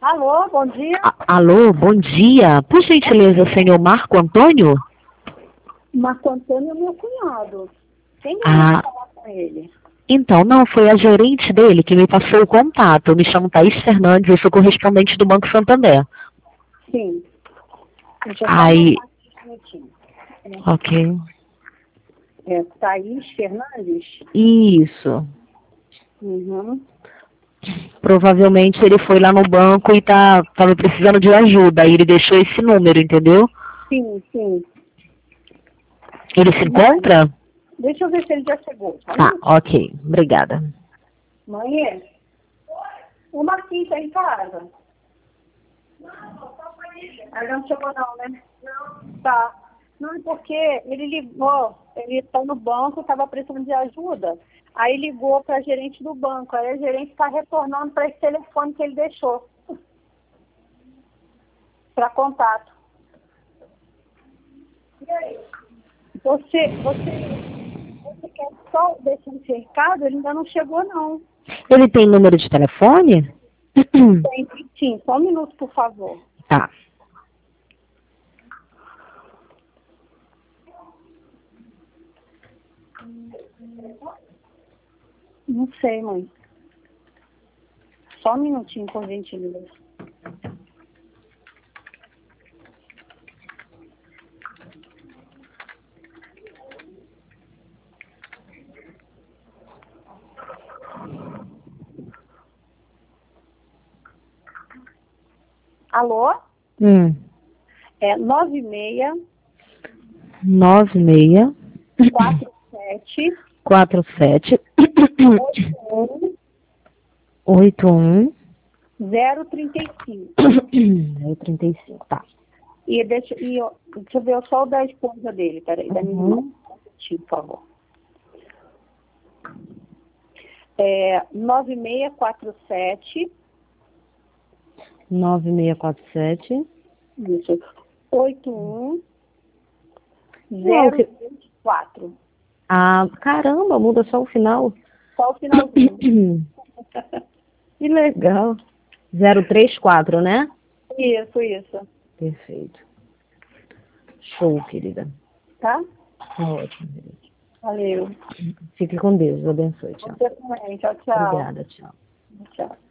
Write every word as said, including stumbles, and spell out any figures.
Alô, bom dia. A- Alô, bom dia. Por gentileza, senhor Marco Antônio? Marco Antônio é meu cunhado. Quem deveria Ah, falar com ele? então, não, foi a gerente dele que me passou o contato. Eu me chamo Thaís Fernandes, eu sou correspondente do Banco Santander. Sim. Deixa eu só Aí, anotar aqui um minutinho. ok. É Thaís Fernandes? Isso. Uhum. Provavelmente ele foi lá no banco e tá, tava precisando de ajuda. Aí ele deixou esse número, entendeu? Sim, sim. Ele se Mãe, encontra? deixa eu ver se ele já chegou. Só um Tá, minutinho. ok. Obrigada. Mãe, o Marquinhos tá em casa? Aí não chegou não, né? Não. Tá. Não, é porque ele ligou, ele está no banco, estava precisando de ajuda. Aí ligou para a gerente do banco. Aí a gerente está retornando para esse telefone que ele deixou. Para contato. E aí? Você, você, você quer só deixar esse recado? Ele ainda não chegou, não. Ele tem número de telefone? Tem, sim, só um minuto, por favor. Tá. Não sei, mãe. Só um minutinho, por gentileza. Alô? Hum. É nove seis Nove meia quatro sete quatro sete oito oito um um zero trinta e cinco. zero trinta e cinco, tá. E deixa, e, ó, deixa eu ver só o da esposa dele, peraí, da minha irmã. Uhum. Por favor. É nove seis quatro sete nove seis quatro sete. isso, oito um Não, zero que... quatro. Ah, caramba, muda só o final. Só o finalzinho. Que legal. Zero três quatro, né? Isso, isso. Perfeito. Show, querida. Tá? Tá ótimo, querida. Valeu. Fique com Deus, Deus abençoe. Tchau. Você também. Tchau, tchau. Obrigada, tchau. Tchau.